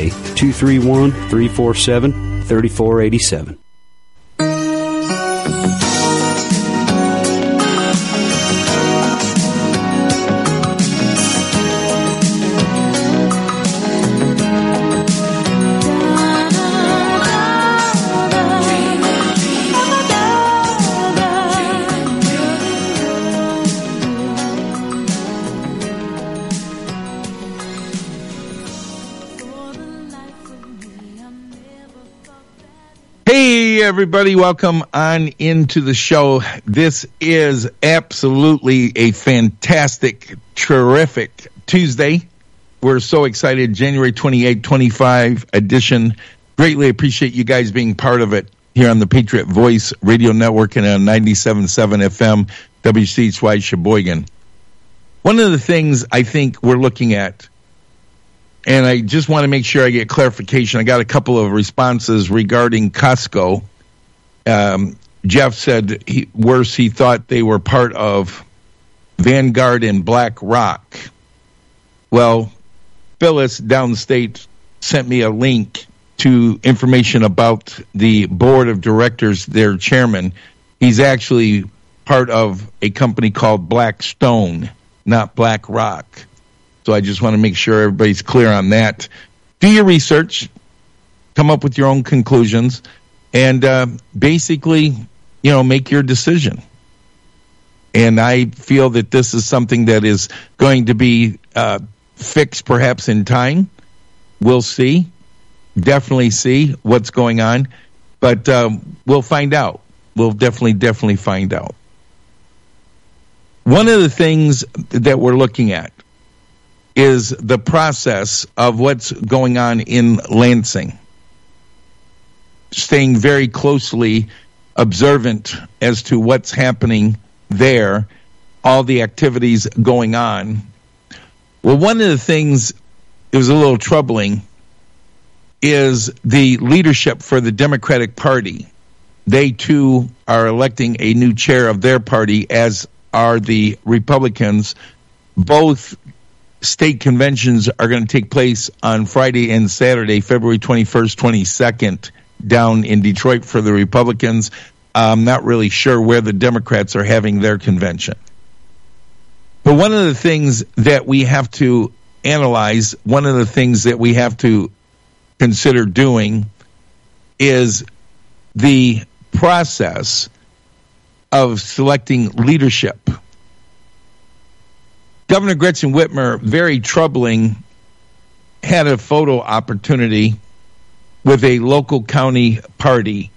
today, 231-347-3487. Everybody, welcome on into the show. This is absolutely a fantastic, terrific Tuesday. We're so excited. January 28, 25 edition. Greatly appreciate you guys being part of it here on the Patriot Voice Radio Network and on 97.7 FM, WCHY Sheboygan. One of the things I think we're looking at, and I just want to make sure I get clarification. I got a couple of responses regarding Costco. Jeff said he thought they were part of Vanguard and BlackRock. Well, Phyllis downstate sent me a link to information about the board of directors, their chairman. He's actually part of a company called Blackstone, not BlackRock. So I just want to make sure everybody's clear on that. Do your research, come up with your own conclusions, and basically, make your decision. And I feel that this is something that is going to be fixed perhaps in time. We'll see. Definitely see what's going on. But we'll find out. We'll definitely find out. One of the things that we're looking at is the process of what's going on in Lansing. Staying very closely observant as to what's happening there, all the activities going on. Well, one of the things that was a little troubling is the leadership for the Democratic Party. They, too, are electing a new chair of their party, as are the Republicans. Both state conventions are going to take place on Friday and Saturday, February 21st, 22nd, down in Detroit for the Republicans. I'm not really sure where the Democrats are having their convention. But one of the things that we have to analyze, one of the things that we have to consider doing is the process of selecting leadership. Governor Gretchen Whitmer, very troubling, had a photo opportunity with a local county party.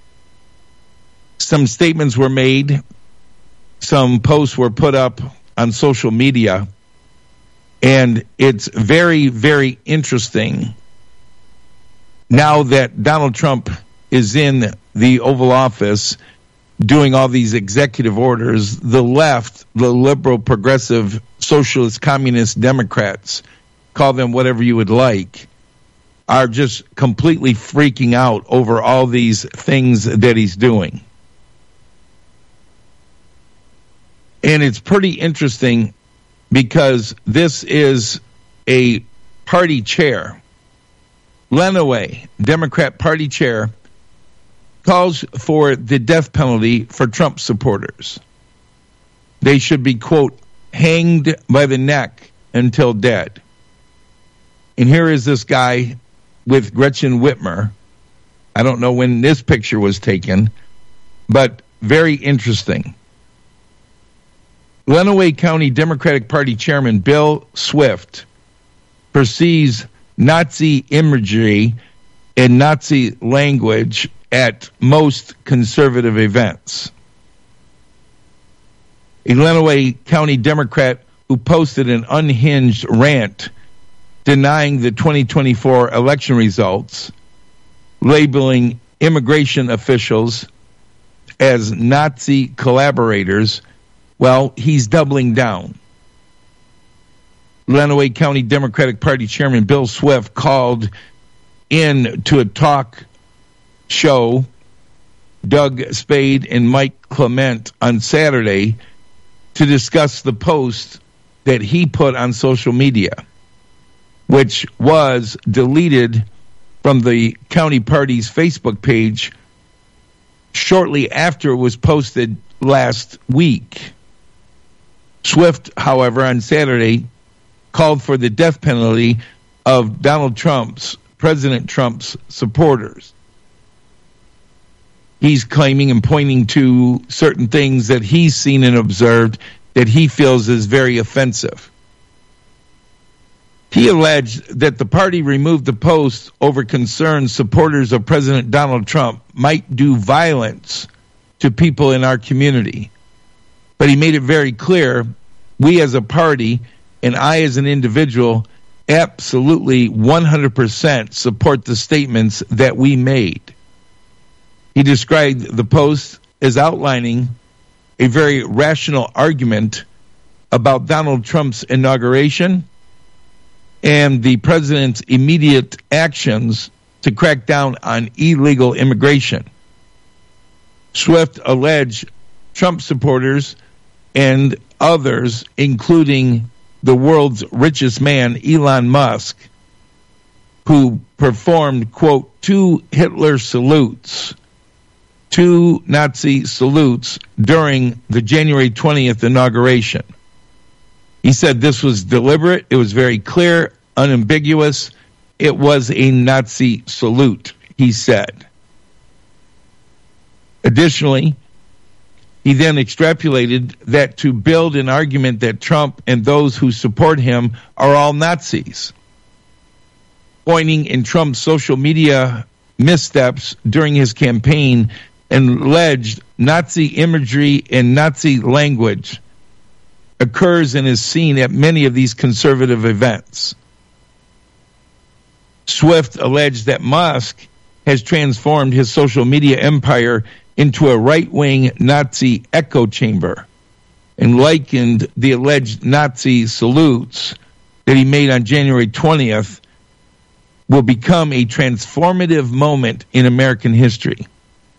Some statements were made. Some posts were put up on social media. And it's very, very interesting now that Donald Trump is in the Oval Office doing all these executive orders. The left, the liberal, progressive, socialist, communist Democrats, call them whatever you would like, are just completely freaking out over all these things that he's doing. And it's pretty interesting because this is a party chair. Lenawee, Democrat party chair, calls for the death penalty for Trump supporters. They should be, quote, hanged by the neck until dead. And here is this guy with Gretchen Whitmer. I don't know when this picture was taken, but very interesting. Lenawee County Democratic Party Chairman Bill Swift perceives Nazi imagery and Nazi language at most conservative events. A Lenawee County Democrat who posted an unhinged rant denying the 2024 election results, labeling immigration officials as Nazi collaborators, well, he's doubling down. Lenawee County Democratic Party Chairman Bill Swift called in to a talk show, Doug Spade and Mike Clement, on Saturday to discuss the post that he put on social media. which was deleted from the county party's Facebook page shortly after it was posted last week. Swift, however, on Saturday called for the death penalty of President Trump's supporters. He's claiming and pointing to certain things that he's seen and observed that he feels is very offensive. He alleged that the party removed the post over concerns supporters of President Donald Trump might do violence to people in our community. But he made it very clear, we as a party and I as an individual absolutely 100% support the statements that we made. He described the post as outlining a very rational argument about Donald Trump's inauguration and the president's immediate actions to crack down on illegal immigration. Swift alleged Trump supporters and others, including the world's richest man, Elon Musk, who performed, quote, two Nazi salutes during the January 20th inauguration. He said this was deliberate, it was very clear, unambiguous, it was a Nazi salute, he said. Additionally, he then extrapolated that to build an argument that Trump and those who support him are all Nazis, pointing in Trump's social media missteps during his campaign and alleged Nazi imagery and Nazi language occurs and is seen at many of these conservative events. Swift alleged that Musk has transformed his social media empire into a right-wing Nazi echo chamber and likened the alleged Nazi salutes that he made on January 20th will become a transformative moment in American history.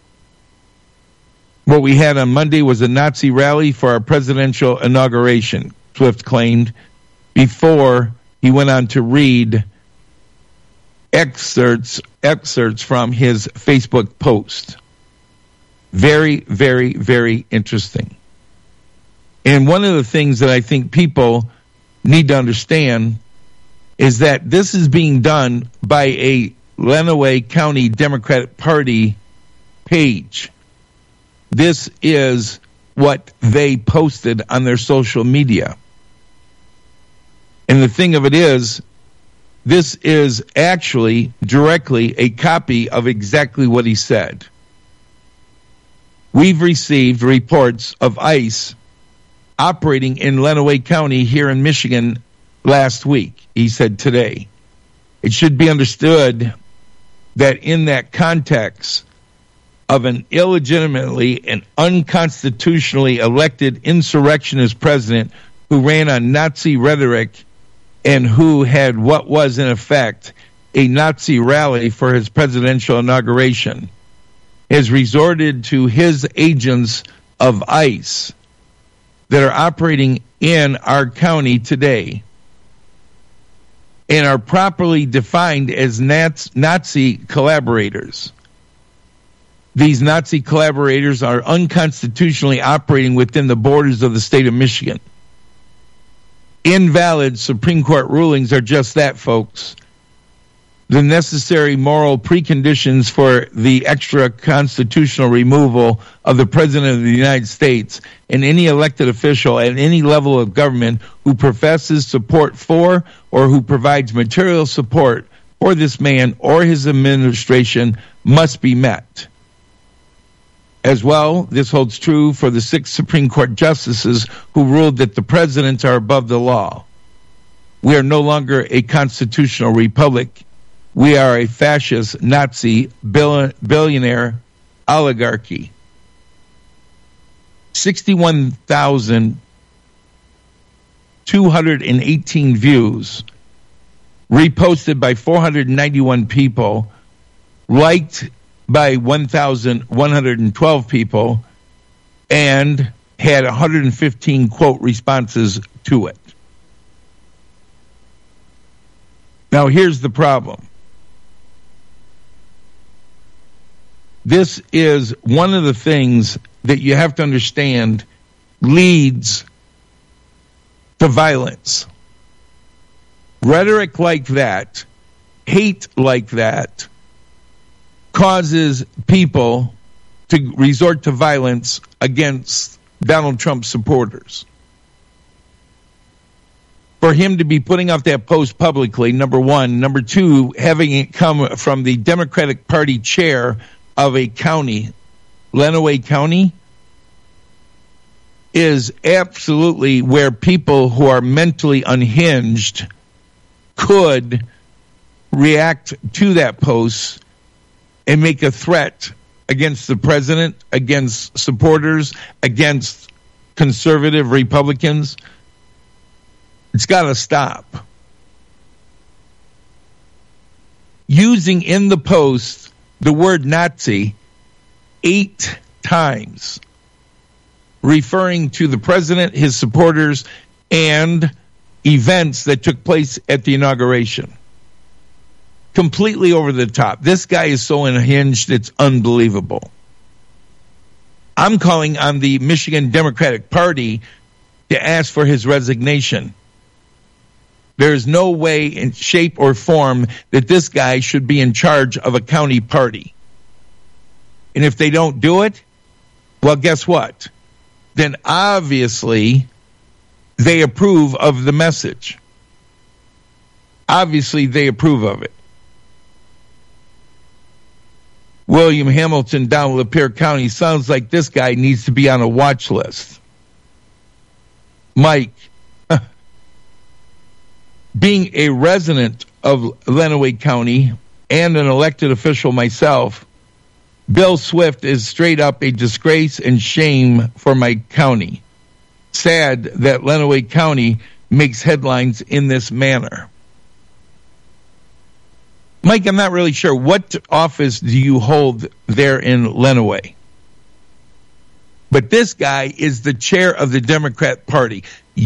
What we had on Monday was a Nazi rally for our presidential inauguration, Swift claimed, before he went on to read excerpts from his Facebook post. Very, very, very interesting. And one of the things that I think people need to understand is that this is being done by a Lenawee County Democratic Party page. This is what they posted on their social media. And the thing of it is, this is actually directly a copy of exactly what he said. We've received reports of ICE operating in Lenawee County here in Michigan last week, he said today. It should be understood that in that context of an illegitimately and unconstitutionally elected insurrectionist president who ran on Nazi rhetoric and who had what was in effect a Nazi rally for his presidential inauguration, has resorted to his agents of ICE that are operating in our county today and are properly defined as Nazi collaborators. These Nazi collaborators are unconstitutionally operating within the borders of the state of Michigan. Invalid Supreme Court rulings are just that, folks. The necessary moral preconditions for the extra constitutional removal of the President of the United States and any elected official at any level of government who professes support for or who provides material support for this man or his administration must be met. As well, this holds true for the 6 Supreme Court justices who ruled that the presidents are above the law. We are no longer a constitutional republic. We are a fascist Nazi billionaire oligarchy. 61,218 views, reposted by 491 people, liked by 1,112 people, and had 115 quote responses to it. Now, here's the problem. This is one of the things that you have to understand leads to violence. Rhetoric like that, hate like that, causes people to resort to violence against Donald Trump supporters. For him to be putting out that post publicly, number one. Number two, having it come from the Democratic Party chair of a county, Lenawee County, is absolutely where people who are mentally unhinged could react to that post and make a threat against the president, against supporters, against conservative Republicans. It's got to stop. Using in the post the word Nazi 8 times, referring to the president, his supporters, and events that took place at the inauguration. Completely over the top. This guy is so unhinged, it's unbelievable. I'm calling on the Michigan Democratic Party to ask for his resignation. There is no way in shape or form that this guy should be in charge of a county party. And if they don't do it, well, guess what? Then obviously they approve of the message. Obviously they approve of it. William Hamilton down Lapeer County, sounds like this guy needs to be on a watch list. Mike, being a resident of Lenawee County and an elected official myself, Bill Swift is straight up a disgrace and shame for my county. Sad that Lenawee County makes headlines in this manner. Mike, I'm not really sure. What office do you hold there in Lenawee? But this guy is the chair of the Democrat Party.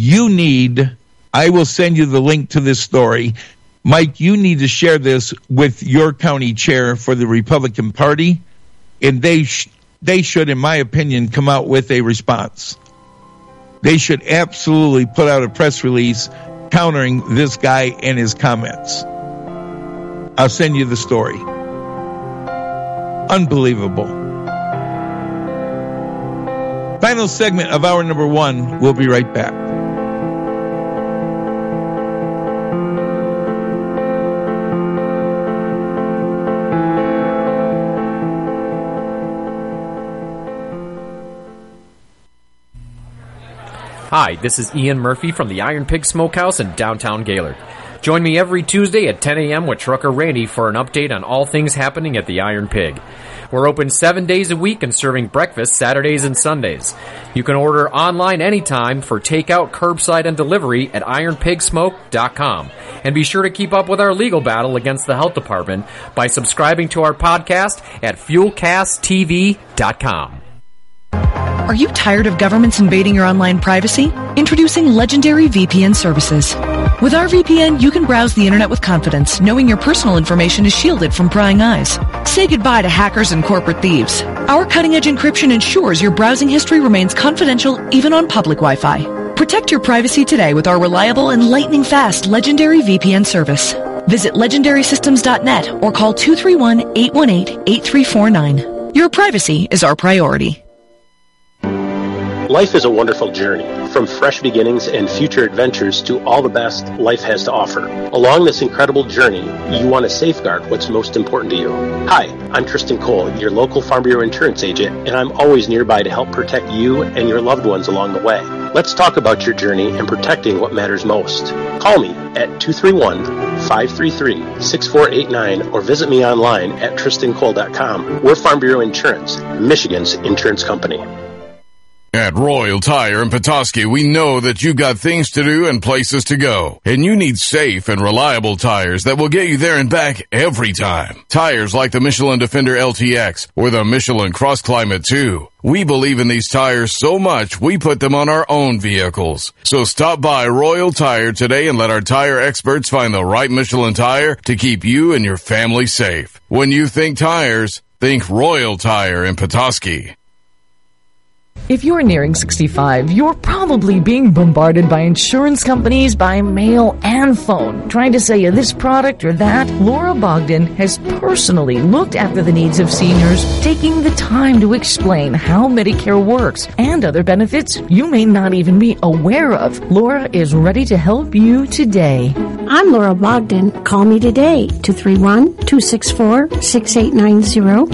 I will send you the link to this story. Mike, you need to share this with your county chair for the Republican Party, and they should, in my opinion, come out with a response. They should absolutely put out a press release countering this guy and his comments. I'll send you the story. Unbelievable. Final segment of hour number 1. We'll be right back. Hi, this is Ian Murphy from the Iron Pig Smokehouse in downtown Gaylord. Join me every Tuesday at 10 a.m. with Trucker Randy for an update on all things happening at the Iron Pig. We're open 7 days a week and serving breakfast Saturdays and Sundays. You can order online anytime for takeout, curbside, and delivery at ironpigsmoke.com. And be sure to keep up with our legal battle against the health department by subscribing to our podcast at fuelcasttv.com. Are you tired of governments invading your online privacy? Introducing Legendary VPN services. With our VPN, you can browse the internet with confidence, knowing your personal information is shielded from prying eyes. Say goodbye to hackers and corporate thieves. Our cutting-edge encryption ensures your browsing history remains confidential even on public Wi-Fi. Protect your privacy today with our reliable and lightning-fast Legendary VPN service. Visit legendarysystems.net or call 231-818-8349. Your privacy is our priority. Life is a wonderful journey, from fresh beginnings and future adventures to all the best life has to offer. Along this incredible journey, you want to safeguard what's most important to you. Hi, I'm Tristan Cole, your local Farm Bureau insurance agent, and I'm always nearby to help protect you and your loved ones along the way. Let's talk about your journey and protecting what matters most. Call me at 231-533-6489 or visit me online at tristancole.com. We're Farm Bureau Insurance, Michigan's insurance company. At Royal Tire in Petoskey, we know that you've got things to do and places to go, and you need safe and reliable tires that will get you there and back every time. Tires like the Michelin Defender LTX or the Michelin Cross Climate 2. We believe in these tires so much, we put them on our own vehicles. So stop by Royal Tire today and let our tire experts find the right Michelin tire to keep you and your family safe. When you think tires, think Royal Tire in Petoskey. If you're nearing 65, you're probably being bombarded by insurance companies by mail and phone, trying to sell you this product or that. Laura Bogdan has personally looked after the needs of seniors, taking the time to explain how Medicare works and other benefits you may not even be aware of. Laura is ready to help you today. I'm Laura Bogdan. Call me today, 231-264-6890,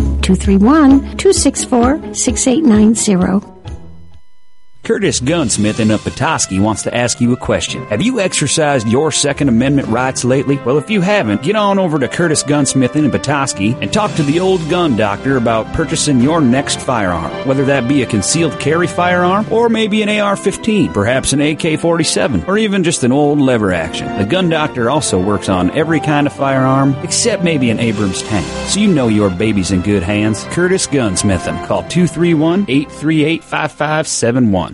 231-264-6890. Curtis Gunsmith in Petoskey wants to ask you a question. Have you exercised your Second Amendment rights lately? Well, if you haven't, get on over to Curtis Gunsmith in Petoskey and talk to the old gun doctor about purchasing your next firearm, whether that be a concealed carry firearm or maybe an AR-15, perhaps an AK-47, or even just an old lever action. The gun doctor also works on every kind of firearm except maybe an Abrams tank, so you know your baby's in good hands. Curtis Gunsmithin. Call 231-838-5571.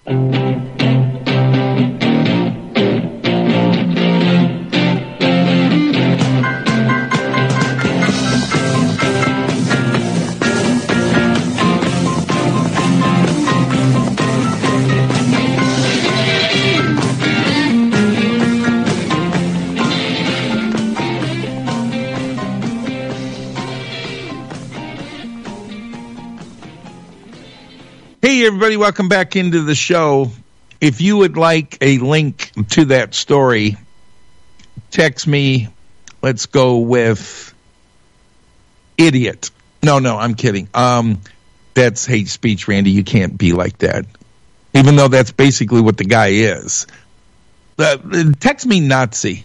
Hey, everybody, welcome back into the show. If you would like a link to that story, text me. Let's go with idiot. No, I'm kidding. That's hate speech, Randy. You can't be like that, even though that's basically what the guy is. Text me Nazi.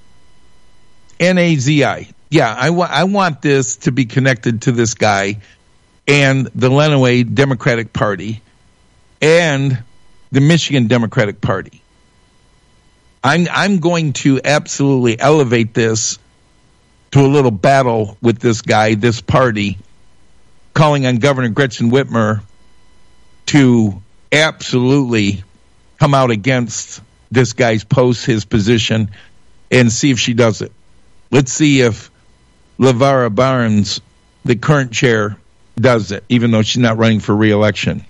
Nazi. Yeah, I want this to be connected to this guy and the Lenawee Democratic Party and the Michigan Democratic Party. I'm going to absolutely elevate this to a little battle with this guy, this party, calling on Governor Gretchen Whitmer to absolutely come out against this guy's post, his position, and see if she does it. Let's see if LaVara Barnes, the current chair, does it, even though she's not running for re-election.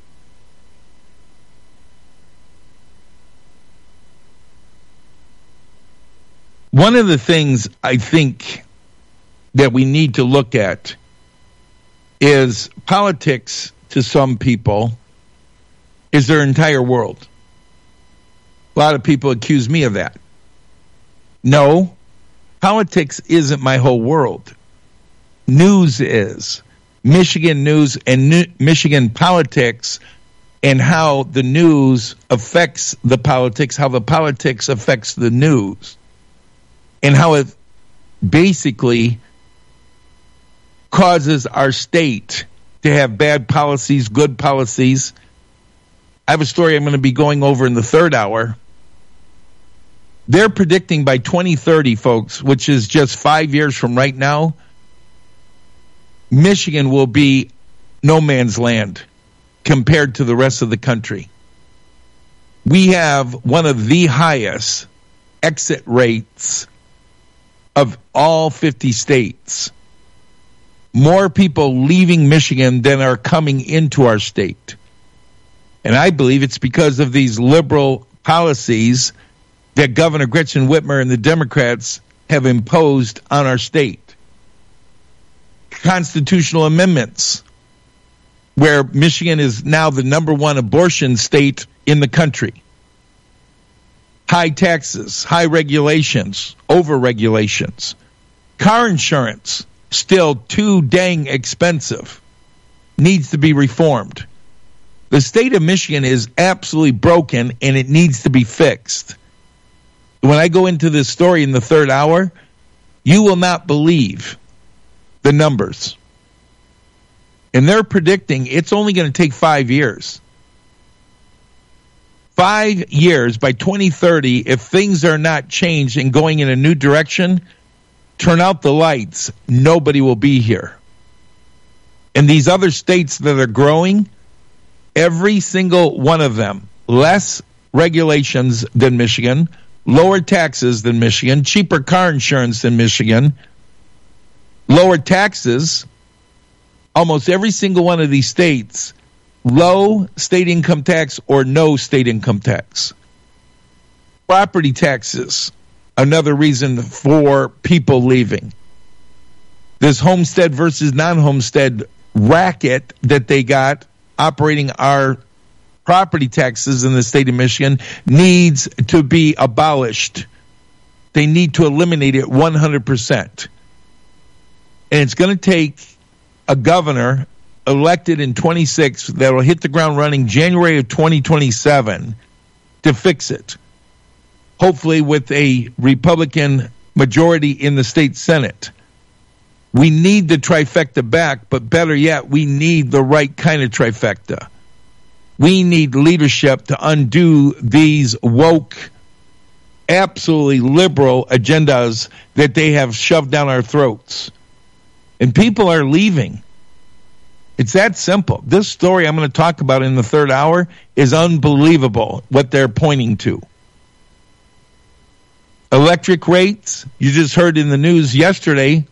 One of the things I think that we need to look at is politics to some people is their entire world. A lot of people accuse me of that. No, politics isn't my whole world. News is. Michigan news and Michigan politics and how the news affects the politics, how the politics affects the news, and how it basically causes our state to have bad policies, good policies. I have a story I'm going to be going over in the third hour. They're predicting by 2030, folks, which is just 5 years from right now, Michigan will be no man's land compared to the rest of the country. We have one of the highest exit rates of all 50 states. More people leaving Michigan than are coming into our state. And I believe it's because of these liberal policies that Governor Gretchen Whitmer and the Democrats have imposed on our state. Constitutional amendments, where Michigan is now the number one abortion state in the country. High taxes, high regulations, over-regulations. Car insurance, still too dang expensive. Needs to be reformed. The state of Michigan is absolutely broken, and it needs to be fixed. When I go into this story in the third hour, you will not believe the numbers. And they're predicting it's only going to take 5 years. 5 years, by 2030, if things are not changed and going in a new direction, turn out the lights, nobody will be here. And these other states that are growing, every single one of them, less regulations than Michigan, lower taxes than Michigan, cheaper car insurance than Michigan, lower taxes. Almost every single one of these states, low state income tax or no state income tax. Property taxes, another reason for people leaving. This homestead versus non-homestead racket that they got operating our property taxes in the state of Michigan needs to be abolished. They need to eliminate it 100%. And it's going to take a governor elected in 26 that will hit the ground running January of 2027 to fix it. Hopefully with a Republican majority in the state Senate. We need the trifecta back, but better yet, we need the right kind of trifecta. We need leadership to undo these woke, absolutely liberal agendas that they have shoved down our throats. And people are leaving. It's that simple. This story I'm going to talk about in the third hour is unbelievable, what they're pointing to. Electric rates, you just heard in the news yesterday,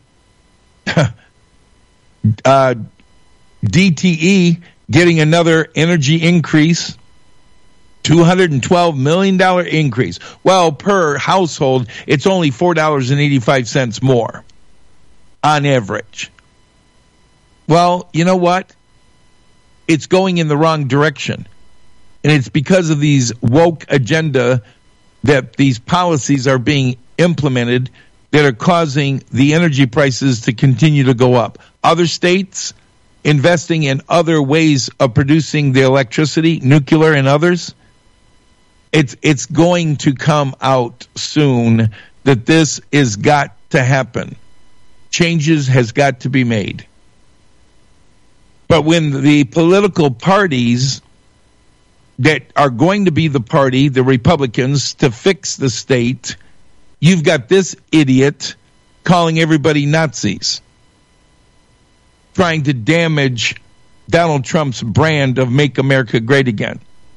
DTE getting another energy increase, $212 million increase. Well, per household, it's only $4.85 more on average. Well, you know what? It's going in the wrong direction. And it's because of these woke agenda that these policies are being implemented that are causing the energy prices to continue to go up. Other states investing in other ways of producing the electricity, nuclear and others. It's going to come out soon that this has got to happen. Changes has got to be made. But when the political parties that are going to be the party, the Republicans, to fix the state, you've got this idiot calling everybody Nazis, trying to damage Donald Trump's brand of Make America Great Again.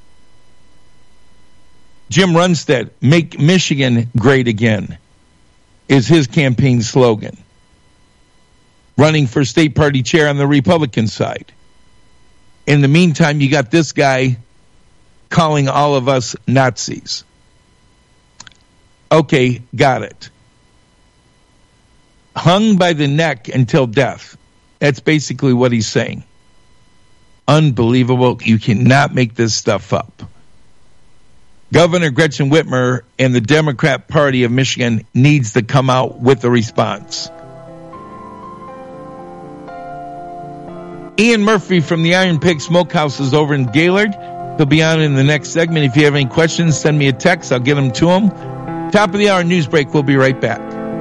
Jim Runstead, Make Michigan Great Again, is his campaign slogan. Running for state party chair on the Republican side. In the meantime, you got this guy calling all of us Nazis. Okay, got it. Hung by the neck until death. That's basically what he's saying. Unbelievable. You cannot make this stuff up. Governor Gretchen Whitmer and the Democrat Party of Michigan needs to come out with a response. Ian Murphy from the Iron Pig Smokehouse is over in Gaylord. He'll be on in the next segment. If you have any questions, send me a text. I'll get them to him. Top of the hour news break. We'll be right back.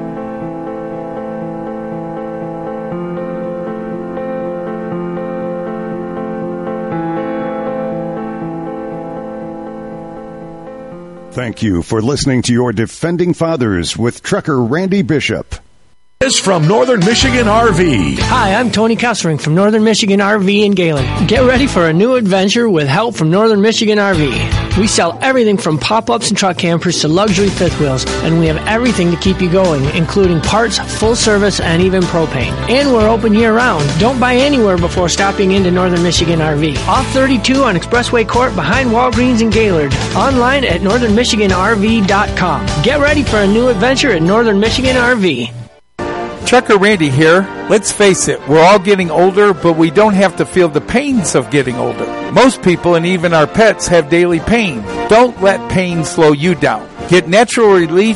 Thank you for listening to your Defending Fathers with Trucker Randy Bishop. Is from Northern Michigan RV. Hi, I'm Tony Kessering from Northern Michigan RV in Gaylord. Get ready for a new adventure with help from Northern Michigan RV. We sell everything from pop-ups and truck campers to luxury fifth wheels, and we have everything to keep you going, including parts, full service, and even propane. And we're open year-round. Don't buy anywhere before stopping into Northern Michigan RV. Off 32 on Expressway Court behind Walgreens in Gaylord. Online at northernmichiganrv.com. Get ready for a new adventure at Northern Michigan RV. Trucker Randy here. Let's face it, we're all getting older, but we don't have to feel the pains of getting older. Most people and even our pets have daily pain. Don't let pain slow you down. Get natural relief